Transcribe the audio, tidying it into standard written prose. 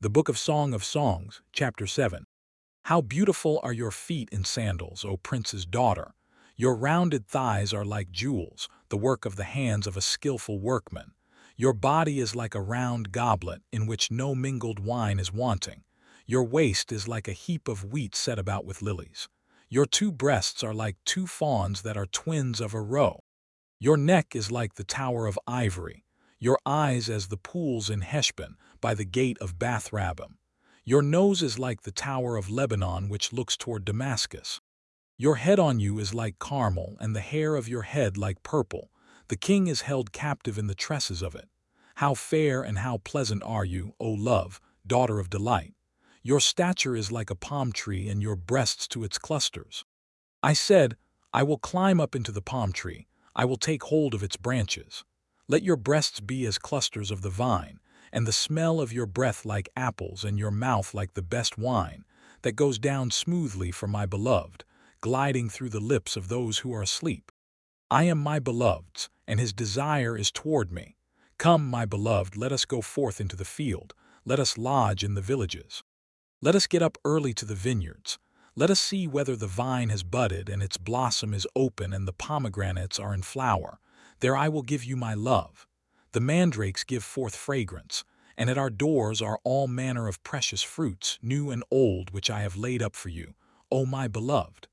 The Book of Songs, Chapter 7. How beautiful are your feet in sandals, O prince's daughter! Your rounded thighs are like jewels, the work of the hands of a skillful workman. Your body is like a round goblet in which no mingled wine is wanting. Your waist is like a heap of wheat set about with lilies. Your two breasts are like two fawns that are twins of a roe. Your neck is like the tower of ivory, your eyes as the pools in Heshbon by the gate of Bath-rabbim. Your nose is like the tower of Lebanon which looks toward Damascus. Your head on you is like Carmel, and the hair of your head like purple. The king is held captive in the tresses of it. How fair and how pleasant are you, O love, daughter of delight! Your stature is like a palm tree, and your breasts to its clusters. I said, I will climb up into the palm tree, I will take hold of its branches. Let your breasts be as clusters of the vine, and the smell of your breath like apples, and your mouth like the best wine, that goes down smoothly for my beloved, gliding through the lips of those who are asleep. I am my beloved's, and his desire is toward me. Come, my beloved, let us go forth into the field, let us lodge in the villages. Let us get up early to the vineyards. Let us see whether the vine has budded and its blossom is open and the pomegranates are in flower. There I will give you my love. The mandrakes give forth fragrance, and at our doors are all manner of precious fruits, new and old, which I have laid up for you, O my beloved.